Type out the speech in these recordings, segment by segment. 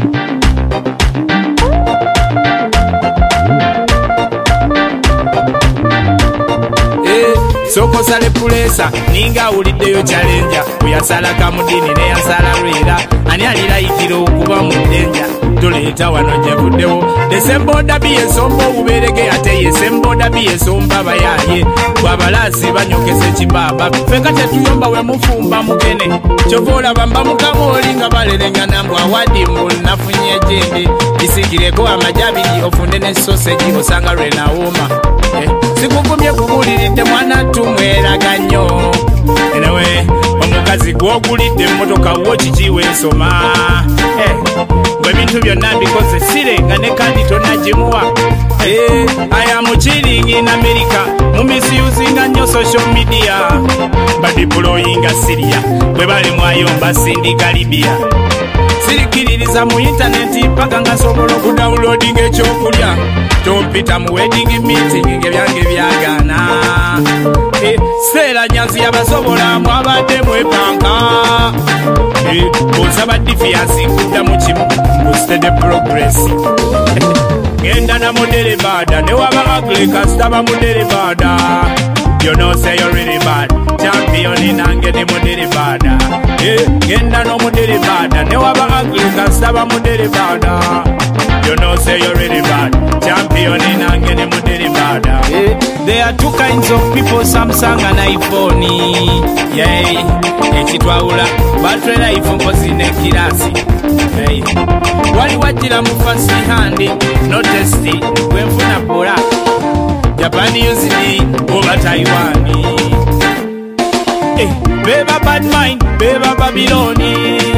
Soko sale pulesa ninga uliddeyo challenger uyasala kamudini ne yasala lwera ani alira ikiro okuba mu denja tuleeta wano gyevuddewo desemboda biyesomba obuberege ate yesemboda biyesomba bayaye bwabalasi banyokese kibaba fenga tetuyomba we mufumba mugene kyova bamba mukama oli nga balerenga mbw awadi mbulu nafunye jende isikireko amajabiri ofunde ne soseji osanga lwenawooma sikugumye kubuliridde mwana tumweraga nnyo enewe omukazi gwogulidde emmotoka wo kikiweesoma bwe bintu byonna mbikoze sirenga ne kandi tonnagimuwa aya mukiringi in America mumisiuzinga nnyo social media badiployinga Syria bwe bali mwayomba sindika Libya sirikiririza mu intaneti paka nga sobola okudawulodinga ekyokulya tompita mu wedding meeting ngebyange byagana seera nyanzi yabasobola mwabadde mwepanka bosaba difiansi kudda mu kimu boosted progress genda na modere bada ne waba ugly kastaba modere bada you know say you're really bad champion nange ne modere bada genda no modere bada ne waba ugly kastaba modere bada you know say you're really bad champion nange ne modere bada there are two kinds of people, Samsung and iPhone yay ekitwawula batwera iPhone kozine kirasi wali wajira mu fast hand no testi wenfuna bora Japan usini over Taiwan beba bad mind beba Babyloni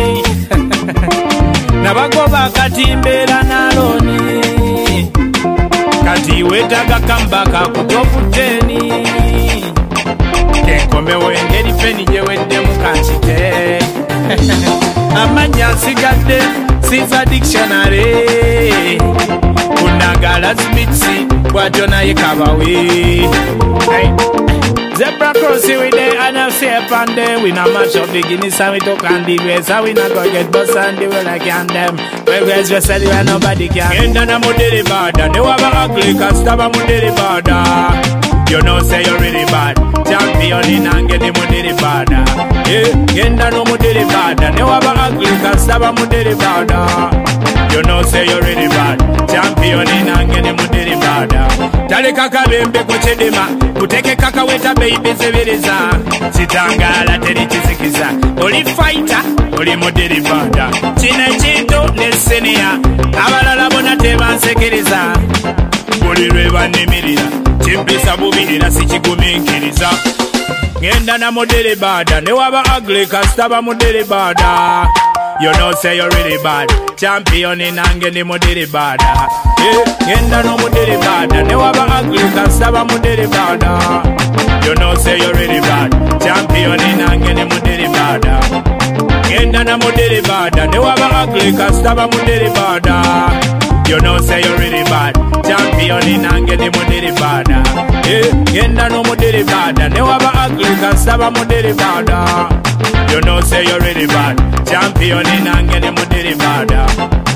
nabagoba katimbera naloni kati wetaga kambaka kutopu 10 kenkombe wengeri peni jewedde mukansite amanya nsigadde sifa dictionary kunagala zibitsi bwatyo naye kabawe Zebra crossing with the NFC upon them. We not much of beginnings and we talk and the ways. So we not go get bust and the way like can them. Well, guys, just said where nobody can. Enda na modere bada. Ne waba ugly kastaba modere bada. You know say you're really bad. Champion in ange ne modere bada. Enda no modere bada. Ne waba ugly kastaba modere bada. You know say you're really bad. Champion in ange ne modere bada. Tale kaka bembe kuchedema. Kuteke kaka weta baby zebereza. Chitangala teri chizikiza. Oli fighter, oli moderi bada. China chito nesenia. Abalala bona tebansekereza. Oli lweba nemirira. Chimpisa bubirira sichikuminkiriza. Ngenda na moderi bada. Ne waba ugly kastaba moderi bada. You know say you're really bad. Champion in ange ni moderi bada. Ngenda no moderi bada. Ne waba ugly kastaba moderi bada. You know say you're really bad. Champion in ange ni moderi bada. Ngenda na moderi bada. Ne waba ugly kastaba moderi bada. You know say you're really bad. Champion in ange ni moderi bada. Ngenda no moderi bada. Ne waba ugly kastaba moderi bada. You know say you're really bad. Champion in ange ni moderi bada.